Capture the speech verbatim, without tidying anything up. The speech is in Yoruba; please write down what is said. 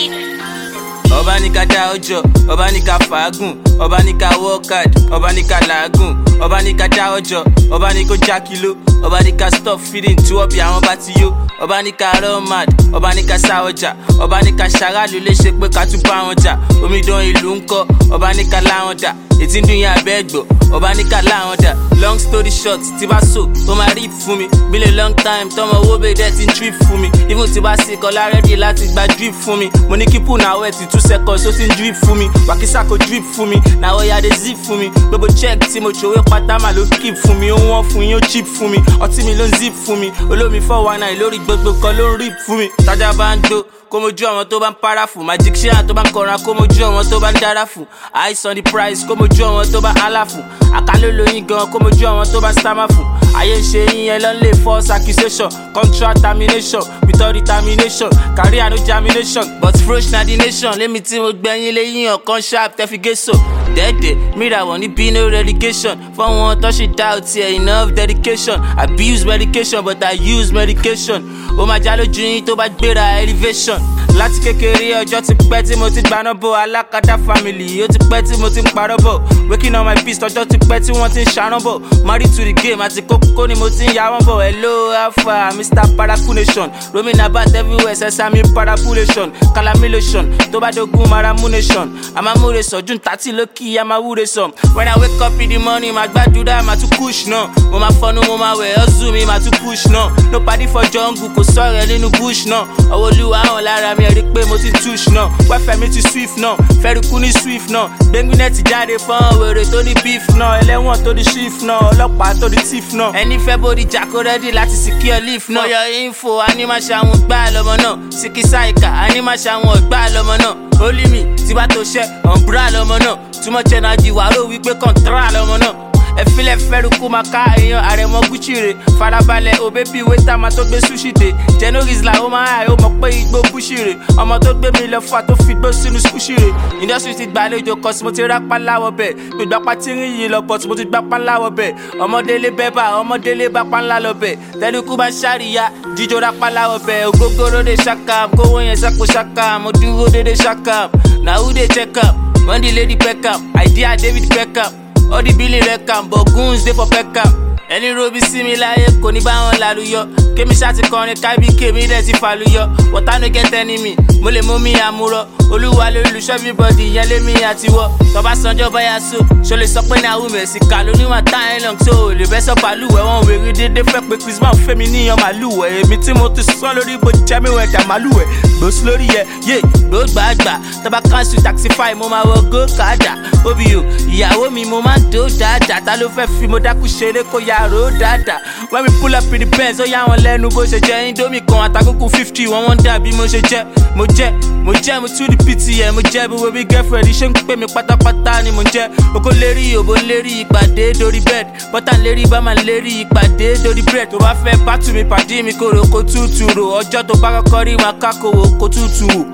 Ọba ní ká dá ọjọ́, ọba ní ká fàágùn, ọba ní ká work hard, ọba ní ká làágùn, ọba ní ká dá ọjọ́, ọba ní kó já kìló, ọba ní ká stop feeding tí wọ́n bí àwọn bá ti yó, ọba ní ká run mad, ọba ní ká sá ọjà, ọba ní ká ṣaráàlú léṣe pé ká tún bá wọn jà, omidan ìlú ń kọ́, ọba ní ká láwọn dà, ètí ń dùn yín abẹ́ ẹ̀gbọ́, ọba ní ká láwọn dà. Long story short, tí bá so, ó máa rí fún mi, been a long time, tọmọ owó bẹ́ẹ̀ dẹ́ ti ń trip fún mi, even tí bá sì kọ́lá ready láti gba drip fún mi, mo ní kí pù náà wẹ̀ tí two seconds ó ti ń drip fún mi, wàkísà kò drip fún mi, náà ó yá dé zip fún mi, gbogbo check tí mo ṣòwò pátá mà ló keep fún mi, ó wọ́n fún yín ó cheap fún mi, ọtí mi ló ń zip fún mi, olómi four one nine lórí gbogbo kan ló ń rip fún mi, tájà bá ń do kó mojú àwọn tó bá ń para fún, magician tó bá ń kọran kó mojú àwọn tó bá ń dára fún, eyes on the price kó mojú àwọn tó bá hálà fún, àkàlólóyìn gan kó mojú àwọn tó bá stammer fún, ayé ń ṣe yín yẹn lọ́n lè false accusation, contract termination without determination, career no germination, but fresh na the nation, lémi tí mo gbẹ̀yìn léyìn ọ̀kan sharp tẹ́figéso, dẹ́ẹ̀dẹ́ mìíràn wọ̀ ní bí no relegation, fún wọn tó ṣe doubt here enough dedication, abuse medication but I use medication, ó máa já lójú yín tó bá gbéra elevation, láti kékeré ọjọ́ ti pẹ́ tí mo ti gbaná bò, alákàdá family ó ti pẹ́ tí mo ti ń parọ́ bò, waking on my beast ọjọ́ ti pẹ́ tí wọ́n ti ń ṣarán bò, married to the game àti kókó ni mo ti ń ya wọ́n bò, hello alpha mister paraculation, roaming about everywhere sesame parapulation, calamilation tó bá dogun maramunation, àmàmúre sọ̀jú tàtí lókì àmàwúre sọ, when I wake up in the morning màá gbàdúrà màá tún push náà, mo máa fọnú mo máa wẹ̀ ọ́zù mi màá tún push náà, no party for jungle kò sọ̀rọ̀ nínú bush náà, ọwọ́ olúwa hàn lára mi ẹ̀rí pé mo ti touch náà, wẹ́fẹ̀ mi ti swift náà, fẹ́rùkú ní swift náà, gbẹ́ngbẹ́nẹ́ ti jáde fún wèrè tó ní beef náà, ẹlẹ́wọ̀n tó ní shift náà, ọlọ́pàá tó ní thief náà, ẹni fẹ́ bóri jàkó ready láti secure leaf náà, ọyọ info animaṣàwọn gbá lọmọ náà, sikisaika animaṣàwọn gbá lọmọ náà, holy me tí bá tó ṣẹ́ ọ̀nbúrà lọmọ náà, too much energy wà ló wípé kọ̀ntrà lọmọ náà, ẹ̀fílẹ̀ fẹ́rùkú máa ká èèyàn àrẹ̀mọ Gucci rè, farabalẹ̀ o baby waiter máa tó gbé sushi dé, jenoris la ó máa hàì ó mọ̀ pé igbó bushi rè, ọmọ tó gbé mi lọ fà tó fi gbó sínú sushi rè, industry ti gbàlejò cause mo ti rápá láwọ̀ bẹ̀, gbogbo apá tí ń rìn yìí lọ but mo ti gbápá láwọ̀ bẹ̀, ọmọdélé bẹ́bà ọmọdélé bá pa ńlá lọ bẹ̀, tẹ́lifú bá ṣàríyá jíjó rápá láwọ̀ bẹ̀, ògógóró dé ṣàkàm kówó yẹn sápò ṣàkàm, mo dúró dédé ṣàkàm, na who dey check am, Monday lady Beckham, idea David Beckham, all the billing record but goons dey for Peckham, ẹni robi sí mi láyé kò ní bá wọn lálùyọ, kémi ṣáàtì kọrin kábí kémi dẹ̀ ti fàlùyọ, water no get enemy, mo lè mú mi àmúrọ, olúwa lórí olùṣọ́ everybody yẹn lémi àtiwọ́, tọ́ba sanjọ́ báyà so, ṣo lè sọ pé ní àwọn mẹ̀sì kà ló níwọ̀n time long so lè bẹ́ sọ pàlúwẹ̀ wọn wèrè dédé fẹ́ pé Chris Brown fẹ́mi níyan màlúwẹ̀, èmi tí mo ti sán lórí bó jẹ́ mi wẹ̀ dà màlúwẹ̀, gbòsí lórí yẹ yé gbògbàgbà, tọ́ba cancel taxify mo máa wọ go kàdà, obi o ìyàwó mi mo máa ń dó dáadáa, ta ló fẹ́ fi mo dákú ṣeré kó ya ro dáadáa, when we pull up in the Benz ó yá wọn lẹ́nu bó ṣe jẹ́, indomie kan àtàkùnkùn fifty wọ́n wọ́n dà bí mo ṣe jẹ́, mo jẹ́ mo jẹ́ mo tún di P T M mo jẹ́ bí wo bí girlfriend ṣe ń pè mí pátápátá ni mo jẹ́, oko lérí òbó lérí ìpàdé dórí bed, bọ́tà lérí bámà lérí ìpàdé dórí bread, tó bá fẹ́ bá tù mí pàdé mi kò rò kó tútù rò, ọjọ́ tó bá kọ́kọ́ rí máa kákòwò kó tútù wò.